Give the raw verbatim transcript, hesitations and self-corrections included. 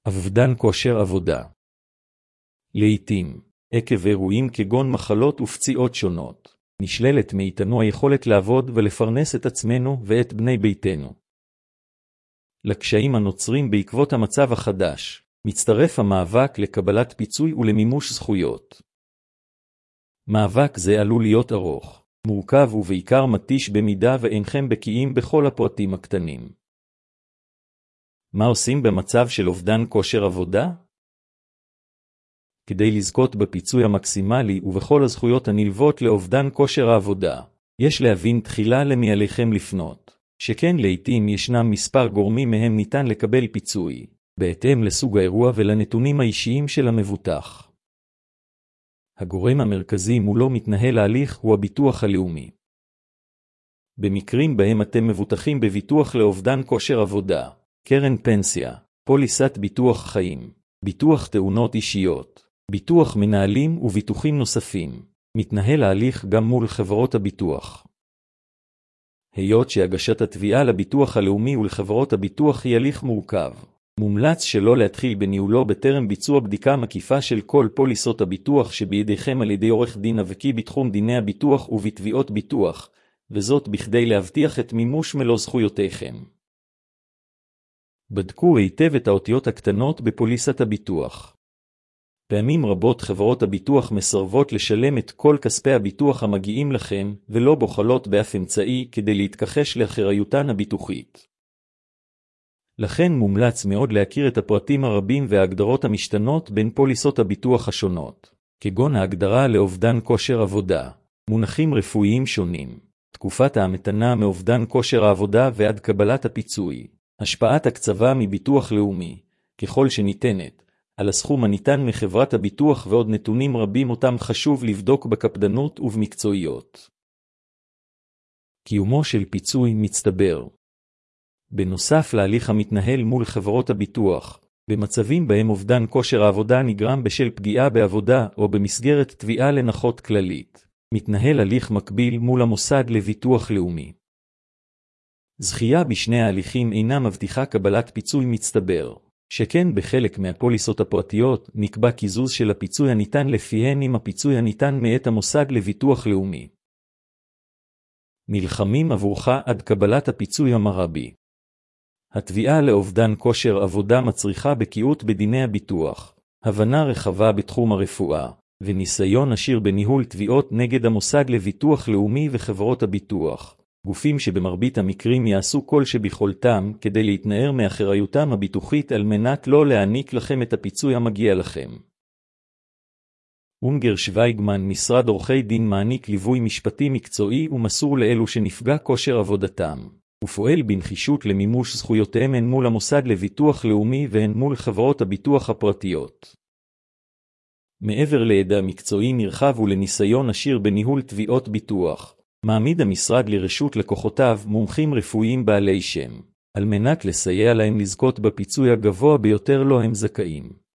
אובדן כושר עבודה. לעתים, עקב אירועים כגון מחלות ופציעות שונות, נשללת מאיתנו היכולת לעבוד ולפרנס את עצמנו ואת בני ביתנו. לקשיים הנוצרים בעקבות המצב החדש, מצטרף המאבק לקבלת פיצוי ולמימוש זכויות. מאבק זה עלול להיות ארוך, מורכב ובעיקר מתיש במידה ואינכם בקיאים בכל הפרטים הקטנים. מה עושים במצב של אובדן כושר עבודה? כדי לזכות בפיצוי המקסימלי ובכל הזכויות הנלוות לאובדן כושר העבודה, יש להבין תחילה למי עליכם לפנות, שכן לעתים ישנם מספר גורמים מהם ניתן לקבל פיצוי, בהתאם לסוג האירוע ולנתונים האישיים של המבוטח. הגורם המרכזי מולו מתנהל ההליך הוא הביטוח הלאומי. במקרים בהם אתם מבוטחים בביטוח לאובדן כושר עבודה, קרן פנסיה, פוליסת ביטוח חיים, ביטוח תאונות אישיות, ביטוח מנהלים וביטוחים נוספים, מתנהל ההליך גם מול חברות הביטוח. היות שהגשת התביעה לביטוח הלאומי ולחברות הביטוח היא הליך מורכב, מומלץ שלא להתחיל בניהולו בטרם ביצוע בדיקה מקיפה של כל פוליסות הביטוח שבידיכם על ידי עורך דין הבקי בתחום דיני הביטוח ובתביעות ביטוח, וזאת בכדי להבטיח את מימוש מלוא זכויותיכם. בדקו היטב את האותיות הקטנות בפוליסת הביטוח. פעמים רבות חברות הביטוח מסרבות לשלם את כל כספי הביטוח המגיעים לכם, ולא בוחלות באף אמצעי כדי להתכחש לאחריותן הביטוחית. לכן מומלץ מאוד להכיר את הפרטים הרבים וההגדרות המשתנות בין פוליסות הביטוח השונות, כגון ההגדרה לאובדן כושר עבודה, מונחים רפואיים שונים, תקופת ההמתנה מאובדן כושר העבודה ועד קבלת הפיצוי, השפעת הקצבה מביטוח לאומי, ככל שניתנת, על הסכום הניתן מחברת הביטוח ועוד נתונים רבים אותם חשוב לבדוק בקפדנות ובמקצועיות. קיומו של פיצוי מצטבר. בנוסף להליך המתנהל מול חברות הביטוח, במצבים בהם אובדן כושר העבודה נגרם בשל פגיעה בעבודה או במסגרת תביעה לנכות כללית, מתנהל הליך מקביל מול המוסד לביטוח לאומי. זכייה בשני ההליכים אינה מבטיחה קבלת פיצוי מצטבר, שכן בחלק מהפוליסות הפרטיות נקבע קיזוז של הפיצוי הניתן לפיהן עם הפיצוי הניתן מאת המוסד לביטוח לאומי. נלחמים עבורך עד קבלת הפיצוי המרבי. התביעה לאובדן כושר עבודה מצריכה בקיאות בדיני הביטוח, הבנה רחבה בתחום הרפואה, וניסיון עשיר בניהול תביעות נגד המוסד לביטוח לאומי וחברות הביטוח, גופים שבמרבית המקרים יעשו כל שביכולתם כדי להתנער מאחריותם הביטוחית על מנת לא להעניק לכם את הפיצוי המגיע לכם. אונגר שוויגמן, משרד עורכי דין, מעניק ליווי משפטי מקצועי ומסור לאלו שנפגע כושר עבודתם, ופועל בנחישות למימוש זכויותיהם הן מול המוסד לביטוח לאומי והן מול חברות הביטוח הפרטיות. מעבר לידע מקצועי נרחב ולניסיון עשיר בניהול תביעות ביטוח, מעמיד המשרד לרשות לקוחותיו מומחים רפואיים בעלי שם, על מנת לסייע להם לזכות בפיצוי הגבוה ביותר לו הם זכאים.